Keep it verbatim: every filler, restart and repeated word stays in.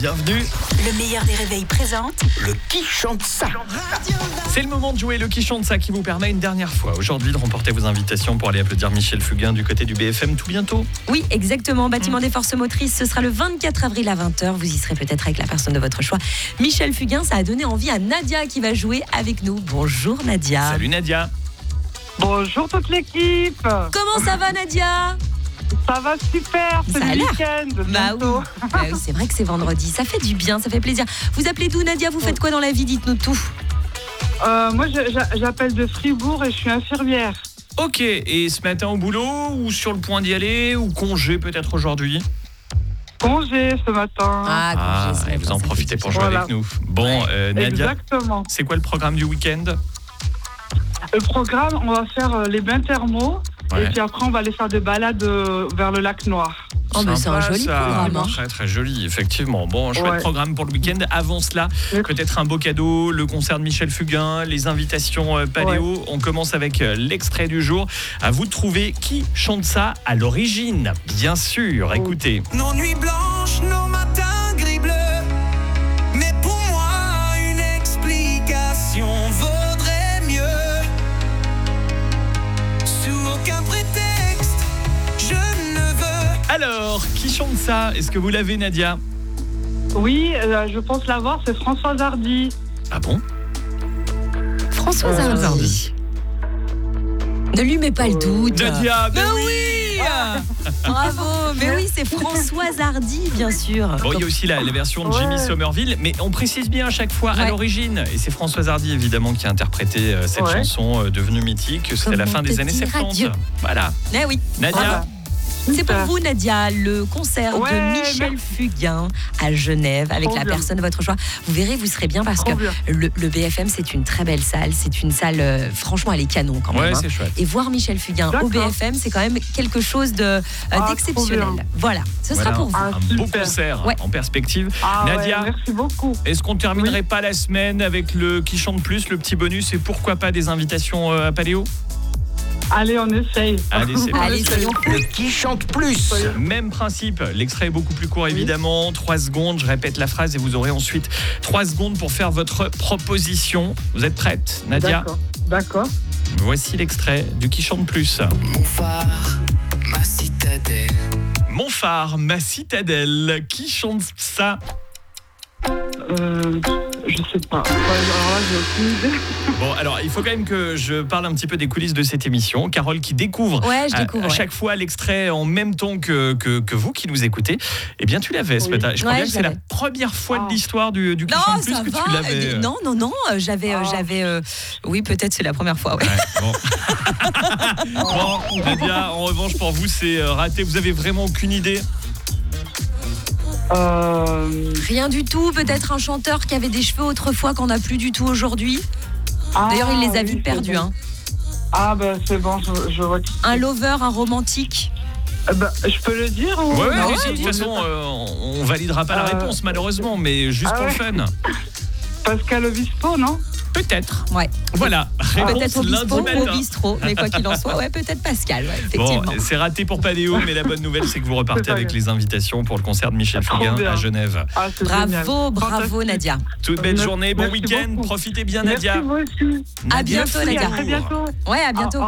Bienvenue. Le meilleur des réveils présente Le qui chante ça. C'est le moment de jouer le qui chante ça qui vous permet une dernière fois aujourd'hui de remporter vos invitations pour aller applaudir Michel Fugain du côté du B F M tout bientôt. Oui, exactement. Bâtiment des Forces Motrices, ce sera le vingt-quatre avril à vingt heures. Vous y serez peut-être avec la personne de votre choix. Michel Fugain, ça a donné envie à Nadia qui va jouer avec nous. Bonjour Nadia. Salut Nadia. Bonjour toute l'équipe. Comment ça va Nadia ? Ça va super, c'est Ça a le l'air. week-end. Bah oui. bientôt. Bah oui, c'est vrai que c'est vendredi. Ça fait du bien, ça fait plaisir. Vous appelez d'où Nadia ? Vous faites quoi dans la vie ? Dites-nous tout. Euh, moi, je- j'a- j'appelle de Fribourg et je suis infirmière. Ok, et ce matin au boulot ou sur le point d'y aller ou congé peut-être aujourd'hui ? Congé ce matin. Ah, congé, ce et vous matin, en ça profitez fait pour du jouer Voilà. avec nous. Bon, euh, Nadia, Exactement. c'est quoi le programme du week-end ? Le programme, on va faire euh, les bains thermaux. Ouais. Et puis après, on va aller faire des balades euh, vers le lac Noir. Oh, mais c'est un Sympa, joli ça. programme, hein. Très très joli, effectivement. Bon, chouette Ouais. programme pour le week-end. Avant cela, Oui. peut-être un beau cadeau, le concert de Michel Fugain, les invitations euh, paléo. On commence avec euh, l'extrait du jour. À vous de trouver qui chante ça à l'origine. Bien sûr, écoutez. Nos nuits blanches, nos matins gris-bleus. Mais pour moi, une explication vaudrait mieux. Sous aucun prétexte, je ne veux. Alors, qui chante ça ? Est-ce que vous l'avez, Nadia ? Oui, euh, je pense l'avoir, c'est Françoise Hardy. Ah bon ? Françoise Euh, Hardy. Ne lui mets pas le doute. Nadia, Mais ben oui, Bravo. Mais oui, c'est Françoise Hardy, bien sûr. Bon, il y a aussi la, la version de Jimmy Ouais. Somerville, mais on précise bien à chaque fois à Ouais. l'origine. Et c'est Françoise Hardy, évidemment, qui a interprété euh, cette Ouais. chanson euh, devenue mythique. C'était à la Comment fin des te années dire soixante-dix. adieu. Voilà. Eh oui. Nadia, Voilà. C'est pour Super. vous, Nadia, le concert Ouais, de Michel merci. Fugain à Genève avec Trop la bien. personne de votre choix. Vous verrez, vous serez bien parce Trop que bien. le, le B F M, c'est une très belle salle. C'est une salle, euh, franchement, elle est canon quand même. ouais, hein. c'est chouette. Et voir Michel Fugain au D'accord. B F M, c'est quand même quelque chose de, euh, Ah, d'exceptionnel. trop bien. Voilà, ce Voilà, sera pour vous. Ah, un beau super. concert Ouais. en perspective. Ah Nadia, ouais, merci beaucoup. est-ce qu'on terminerait pas la semaine avec le qui chante plus, le petit bonus et pourquoi pas des invitations euh, à Paléo ? Allez, on essaye. Allez, c'est parti. Allez, soyons fous. Le qui chante plus. Même principe, l'extrait est beaucoup plus court évidemment, trois secondes, je répète la phrase et vous aurez ensuite trois secondes pour faire votre proposition. Vous êtes prête, Nadia ? D'accord. D'accord. Voici l'extrait du qui chante plus. Mon phare, ma citadelle. Mon phare, ma citadelle, qui chante ça ? Euh, je sais pas. Ouais, alors là, j'ai aucune idée. Bon, alors il faut quand même que je parle un petit peu des coulisses de cette émission. Carole qui découvre Ouais, je à- découvre. à, ouais. chaque fois l'extrait en même temps que, que, que vous qui nous écoutez. Eh bien, tu l'avais ce Oui. matin. Je crois Ouais, bien que je c'est la l'avais. première fois de Ah. l'histoire du, du qui Non, chante plus ça que va. tu l'avais. euh, Non, non, non. euh, J'avais, euh, Ah. j'avais. euh, Oui, peut-être c'est la première fois. Ouais. Ouais, bon. Bon, Nadia, en revanche, pour vous, c'est euh, raté. Vous avez vraiment aucune idée ? Euh... Rien du tout. Peut-être un chanteur qui avait des cheveux autrefois qu'on n'a plus du tout aujourd'hui. ah, D'ailleurs, il les a oui, vite c'est perdus. bon. Hein. Ah ben c'est bon, je, je vois qui Un c'est. lover, un romantique. Euh, ben, je peux le dire ou... Ouais, ouais, Non, allez-y, de toute vous- façon, euh, on on validera pas la Euh, réponse malheureusement, mais juste ah pour le ouais. fun. Pascal Obispo, non? Peut-être. Ouais. Voilà, réponse Peut-être au lundi bistrot ou au matin. bistrot, mais quoi qu'il en soit, ouais, peut-être Pascal, ouais, Bon, effectivement. c'est raté pour Paléo, mais la bonne nouvelle, c'est que vous repartez C'est pas avec grave. les invitations pour le concert de Michel Trop Fugain bien. à Genève. Ah, c'est génial. Bravo, bravo Fantastique. Nadia. Toute belle Merci- journée, bon merci week-end, beaucoup. profitez bien Merci Nadia. vous aussi. À bientôt, Nadia Nadia. À très bientôt. Ouais, à bientôt. Au-